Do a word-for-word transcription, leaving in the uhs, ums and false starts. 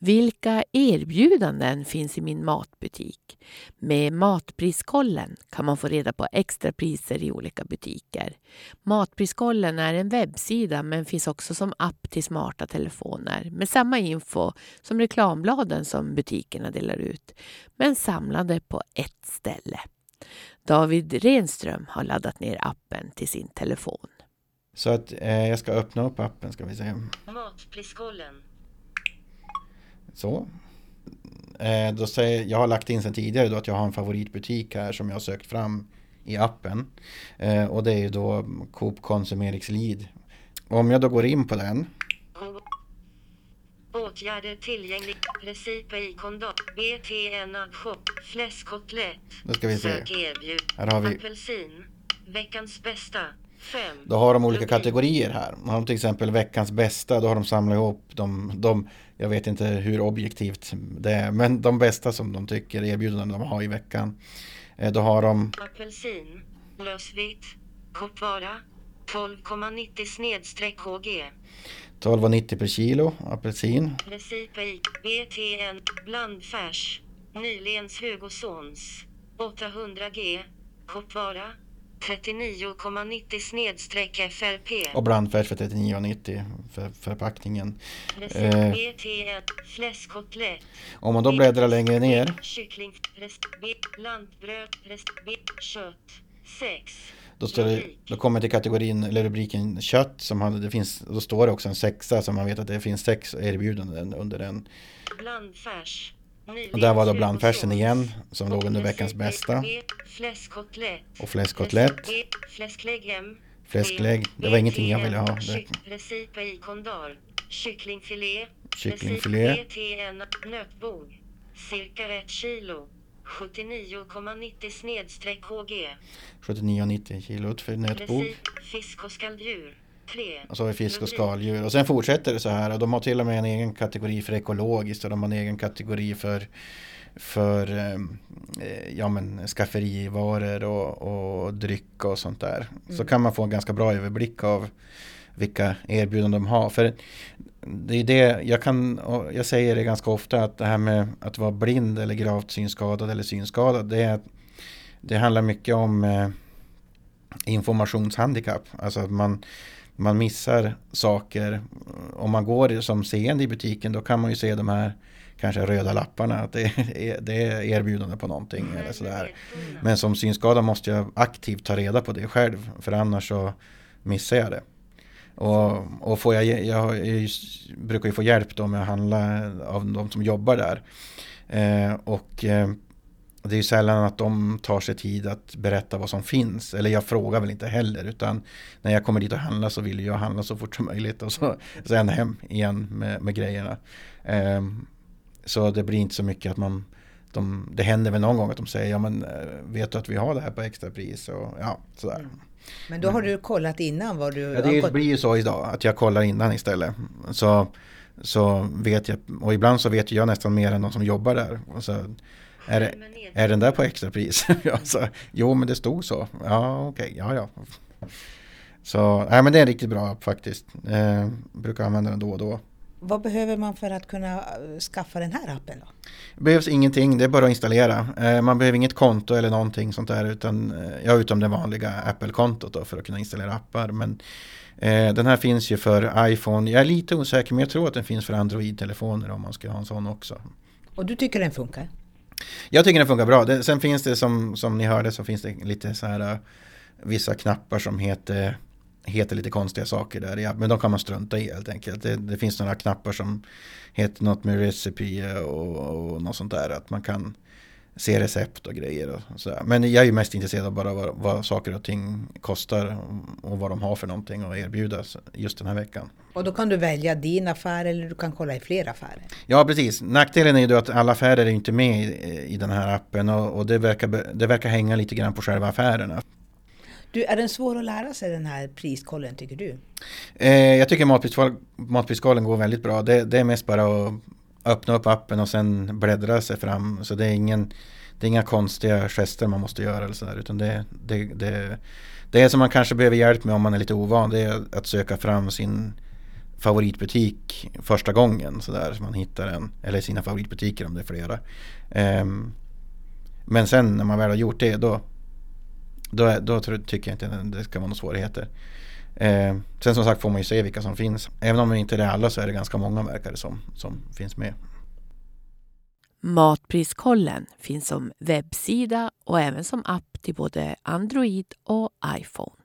Vilka erbjudanden finns i min matbutik? Med Matpriskollen kan man få reda på extra priser i olika butiker. Matpriskollen är en webbsida men finns också som app till smarta telefoner med samma info som reklambladen som butikerna delar ut, men samlade på ett ställe. David Renström har laddat ner appen till sin telefon. Så att eh, jag ska öppna upp appen, ska vi se. Matpriskollen. Så. Eh, då säger, jag har lagt in sedan tidigare då att jag har en favoritbutik här som jag har sökt fram i appen. Eh, och det är ju då Coop Konsum Erikslid. Om jag då går in på den. Åtgärder tillgänglig. Recipe i kondom. B T N shop. Fläskkotlett. Då ska vi se. Sök erbjud. Här har vi. Apelsin. Veckans bästa. Fem. Då har de olika kategorier här. Har de till exempel veckans bästa, då har de samlat ihop de, de, jag vet inte hur objektivt det är, men de bästa som de tycker erbjudanden de har i veckan. Då har de apelsin, lösvitt, kortvara, tolv komma nittio snedstreck H G. tolv komma nittio per kilo apelsin. Recipe i B T N, blandfärs, Nyligens Hugosons, åttahundra G, kortvara, trettionio komma nittio snedstreck F R P. Och blandfärs för trettionio komma nittio för förpackningen. Eh, B T N, fläskkotlett. Om man då bläddrar längre ner. Kyckling, rest, B, lantbröd, rest, B, kött, sex. Då, står det, då kommer till kategorin eller rubriken kött som hade, det finns, då står det också en sexa som man vet att det finns sex erbjudanden under den. Blandfärs. Och där var då blandfärsen igen som låg under veckans bästa. Fläskkotlett. Och fläskkotlett. Fläsklägg. Fläsklägg. Det var ingenting jag ville ha. Recipe i kondar. Kycklingfilé. Kycklingfilé. B T N nötbog. Cirka ett kilo. sjuttionio komma nittio snedstreck H G. sjuttionio komma nittio kilot för nötbog. Fisk och skaldjur. Och så har vi fisk och skaldjur. Och sen fortsätter det så här. Och de har till och med en egen kategori för ekologiskt. Och de har en egen kategori för, för eh, ja, men, skafferivaror och, och dryck och sånt där. Mm. Så kan man få en ganska bra överblick av vilka erbjudanden de har. För det är det jag kan, jag säger det ganska ofta, att det här med att vara blind eller gravt synskadad eller synskadad, det, är, det handlar mycket om eh, informationshandikapp. Alltså att man Man missar saker. Om man går som seende i butiken, då kan man ju se de här kanske röda lapparna, att det är, det är erbjudande på någonting eller sådär. Men som synskadad måste jag aktivt ta reda på det själv, för annars så missar jag det. Och, och får jag, jag, jag brukar ju få hjälp då med att handla av de som jobbar där. Eh, och eh, det är ju sällan att de tar sig tid att berätta vad som finns. Eller jag frågar väl inte heller, utan när jag kommer dit och handlar så vill jag handla så fort som möjligt. Och så sen hem igen med, med grejerna. Um, så det blir inte så mycket att man... De, det händer väl någon gång att de säger, ja men vet du att vi har det här på extra pris? Och ja, sådär. Men då har du kollat innan vad du... Ja, det blir ju så idag att jag kollar innan istället. Så, så vet jag, och ibland så vet jag nästan mer än de som jobbar där. Och så... Är, det, är den där på extra pris? Alltså, jo, men det stod så. Ja, okej. Okay, ja, ja. Så, nej, men det är en riktigt bra app faktiskt. Eh, brukar använda den då och då. Vad behöver man för att kunna skaffa den här appen då? Det behövs ingenting, det är bara att installera. Eh, man behöver inget konto eller någonting sånt där, utan, ja, utom det vanliga Apple-kontot då, för att kunna installera appar. Men eh, den här finns ju för iPhone. Jag är lite osäker, men jag tror att den finns för Android-telefoner om man ska ha en sån också. Och du tycker den funkar? Jag tycker den funkar bra. Det, sen finns det som, som ni hörde, så finns det lite så här uh, vissa knappar som heter, heter lite konstiga saker där. Ja, men de kan man strunta i helt enkelt. Det, det finns några knappar som heter något med recipe och, och något sånt där. Att man kan se recept och grejer och sådär. Men jag är ju mest intresserad av bara vad, vad saker och ting kostar och vad de har för någonting att erbjuda just den här veckan. Och då kan du välja din affär eller du kan kolla i flera affärer. Ja, precis. Nackdelen är ju då att alla affärer är inte med i, i den här appen och, och det, verkar, det verkar hänga lite grann på själva affärerna. Du, är den svår att lära sig den här priskollen, tycker du? Eh, jag tycker matpris, matpriskollen går väldigt bra. Det, det är mest bara att öppna upp appen och sen bläddra sig fram. Så det är, ingen, det är inga konstiga gester man måste göra eller så där, utan det, det, det, det är som man kanske behöver hjälp med om man är lite ovan. Det är att söka fram sin favoritbutik första gången så där, så man hittar en, eller sina favoritbutiker om det är flera. Um, men sen när man väl har gjort det då då, då tror, tycker jag inte att det ska vara några svårigheter. Um, sen som sagt får man ju se vilka som finns. Även om det inte är alla så är det ganska många märkare som, som finns med. Matpriskollen finns som webbsida och även som app till både Android och iPhone.